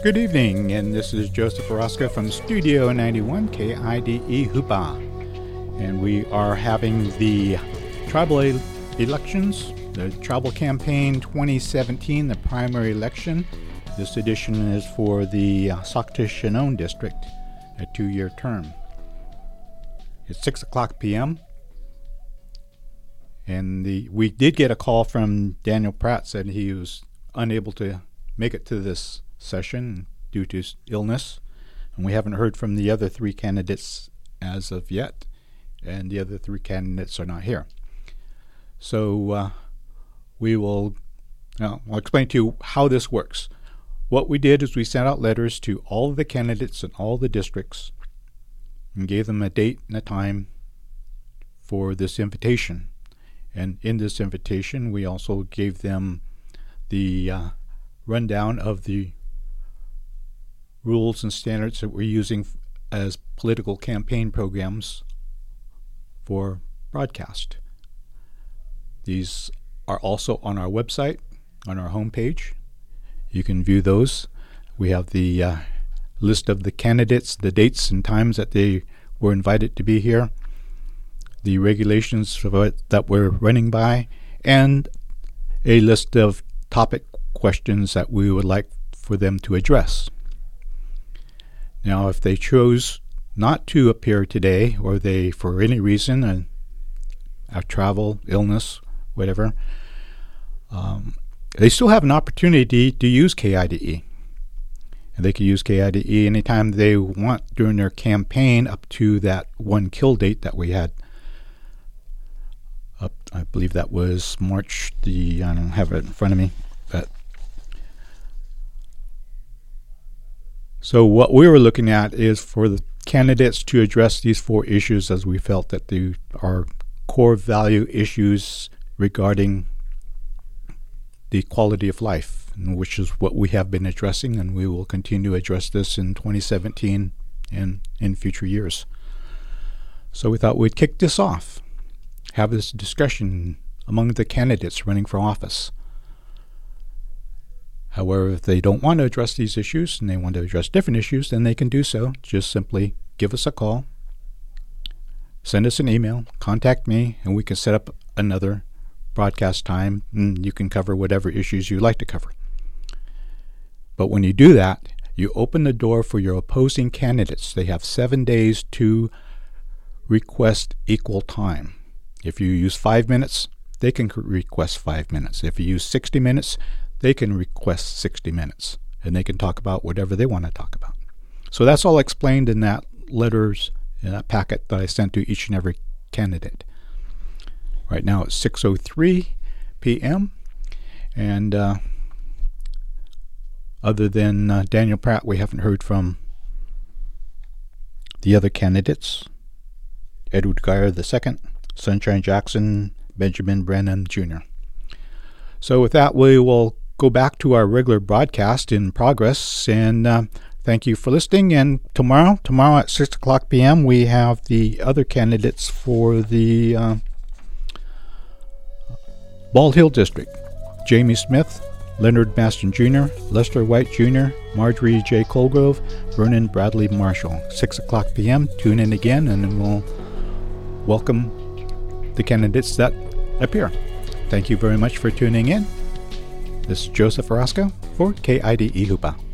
Good evening, and this is Joseph Orozco from Studio 91 KIDE Hoopa. And we are having the tribal elections, the Tribal Campaign 2017, the primary election. This edition is for the Saukta-Shannon District, a 2-year term. It's 6 o'clock p.m. And we did get a call from Daniel Pratt, said he was unable to make it to this session due to illness, and we haven't heard from the other 3 candidates as of yet, and the other 3 candidates are not here. So I'll explain to you how this works. What we did is we sent out letters to all of the candidates in all the districts and gave them a date and a time for this invitation. And in this invitation, we also gave them the rundown of the rules and standards that we're using as political campaign programs for broadcast. These are also on our website, on our homepage. You can view those. We have the list of the candidates, the dates and times that they were invited to be here, the regulations that we're running by, and a list of topic questions that we would like for them to address. Now, if they chose not to appear today, or they, for any reason, travel, illness, whatever, they still have an opportunity to use KIDE. And they can use KIDE anytime they want during their campaign up to that one kill date that we had. I believe that was March I don't have it in front of me. So what we were looking at is for the candidates to address these 4 issues, as we felt that they are core value issues regarding the quality of life, which is what we have been addressing, and we will continue to address this in 2017 and in future years. So we thought we'd kick this off, have this discussion among the candidates running for office. However, if they don't want to address these issues and they want to address different issues, then they can do so. Just simply give us a call, send us an email, contact me, and we can set up another broadcast time, and you can cover whatever issues you like to cover. But when you do that, you open the door for your opposing candidates. They have 7 days to request equal time. If you use 5 minutes, they can request 5 minutes. If you use 60 minutes, they can request 60 minutes, and they can talk about whatever they want to talk about. So that's all explained in that letters, in that packet that I sent to each and every candidate. Right now it's 6:03 p.m., and other than Daniel Pratt, we haven't heard from the other candidates: Edward Geyer II, Sunshine Jackson, Benjamin Brennan Jr. So with that, we will go back to our regular broadcast in progress, and thank you for listening. And tomorrow at 6 o'clock p.m., we have the other candidates for the Bald Hill District: Jamie Smith, Leonard Maston Jr., Lester White Jr., Marjorie J. Colgrove, Vernon Bradley Marshall. 6 o'clock p.m. Tune in again, and then we'll welcome the candidates that appear. Thank you very much for tuning in. This is Joseph Orozco for KIDE Hoopa.